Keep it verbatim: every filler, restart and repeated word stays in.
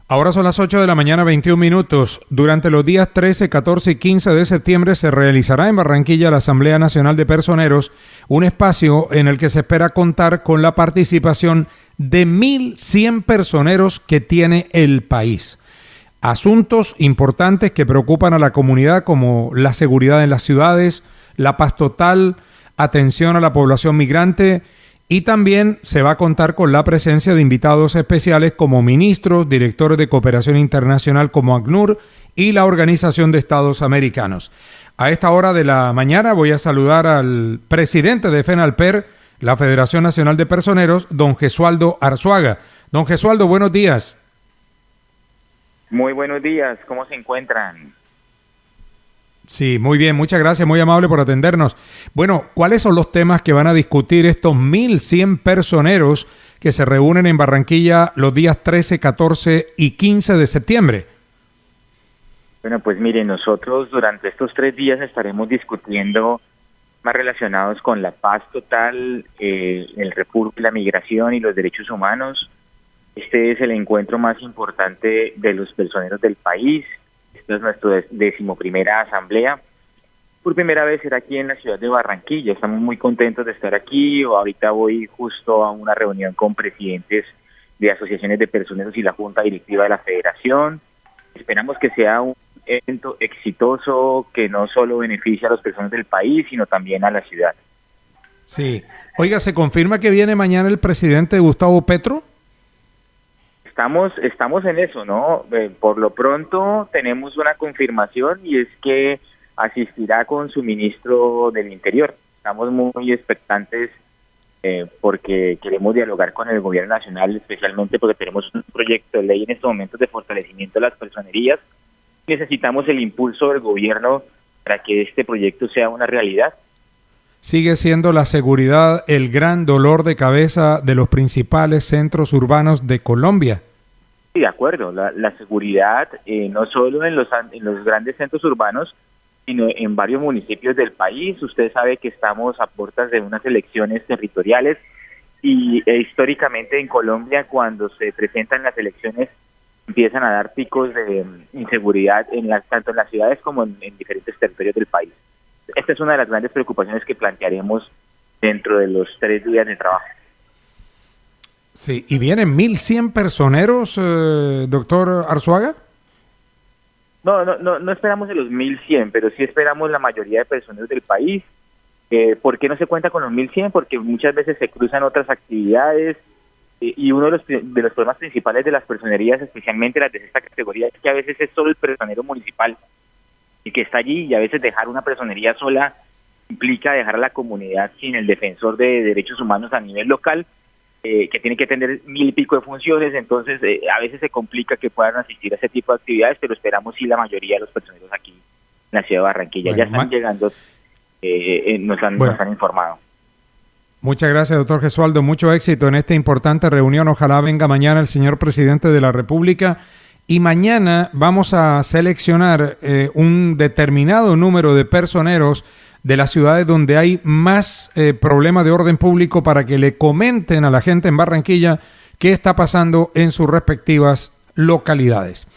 Ahora son las ocho de la mañana, veintiún minutos. Durante los días trece, catorce y quince de septiembre se realizará en Barranquilla la Asamblea Nacional de Personeros, un espacio en el que se espera contar con la participación de mil cien personeros que tiene el país. Asuntos importantes que preocupan a la comunidad como la seguridad en las ciudades, la paz total, atención a la población migrante. Y también se va a contar con la presencia de invitados especiales como ministros, directores de cooperación internacional como ACNUR y la Organización de Estados Americanos. A esta hora de la mañana voy a saludar al presidente de FENALPER, la Federación Nacional de Personeros, don Gesualdo Arzuaga. Don Gesualdo, buenos días. Muy buenos días, ¿cómo se encuentran? Sí, muy bien, muchas gracias, muy amable por atendernos. Bueno, ¿cuáles son los temas que van a discutir estos mil cien personeros que se reúnen en Barranquilla los días trece, catorce y quince de septiembre? Bueno, pues miren, nosotros durante estos tres días estaremos discutiendo más relacionados con la paz total, eh, el refugio, la migración y los derechos humanos. Este es el encuentro más importante de los personeros del país. Esta es nuestra decimoprimera asamblea. Por primera vez será aquí en la ciudad de Barranquilla. Estamos muy contentos de estar aquí. Ahorita voy justo a una reunión con presidentes de asociaciones de personeros y la junta directiva de la federación. Esperamos que sea un evento exitoso que no solo beneficie a los personeros del país, sino también a la ciudad. Sí. Oiga, ¿se confirma que viene mañana el presidente Gustavo Petro? Estamos, estamos en eso, ¿no? Eh, por lo pronto tenemos una confirmación y es que asistirá con su ministro del Interior. Estamos muy expectantes eh, porque queremos dialogar con el gobierno nacional, especialmente porque tenemos un proyecto de ley en estos momentos de fortalecimiento de las personerías. Necesitamos el impulso del gobierno para que este proyecto sea una realidad. Sigue siendo la seguridad el gran dolor de cabeza de los principales centros urbanos de Colombia. Sí, de acuerdo. La, la seguridad eh, no solo en los, en los grandes centros urbanos, sino en varios municipios del país. Usted sabe que estamos a puertas de unas elecciones territoriales y eh, históricamente en Colombia cuando se presentan las elecciones empiezan a dar picos de um, inseguridad en las, tanto en las ciudades como en, en diferentes territorios del país. Esta es una de las grandes preocupaciones que plantearemos dentro de los tres días de trabajo. Sí, ¿y vienen mil cien personeros, eh, doctor Arzuaga? No, no, no, no esperamos de los mil cien, pero sí esperamos la mayoría de personeros del país. Eh, ¿Por qué no se cuenta con los mil cien? Porque muchas veces se cruzan otras actividades eh, y uno de los, de los problemas principales de las personerías, especialmente las de esta categoría, es que a veces es solo el personero municipal y que está allí, y a veces dejar una personería sola implica dejar a la comunidad sin el defensor de derechos humanos a nivel local, eh, que tiene que tener mil y pico de funciones. Entonces eh, a veces se complica que puedan asistir a ese tipo de actividades, pero esperamos sí la mayoría de los personeros aquí en la ciudad de Barranquilla. Bueno, ya están llegando, eh, eh, nos, han, bueno. nos han informado. Muchas gracias, doctor Gesualdo. Mucho éxito en esta importante reunión. Ojalá venga mañana el señor presidente de la República. Y mañana vamos a seleccionar eh, un determinado número de personeros de las ciudades donde hay más eh, problemas de orden público para que le comenten a la gente en Barranquilla qué está pasando en sus respectivas localidades.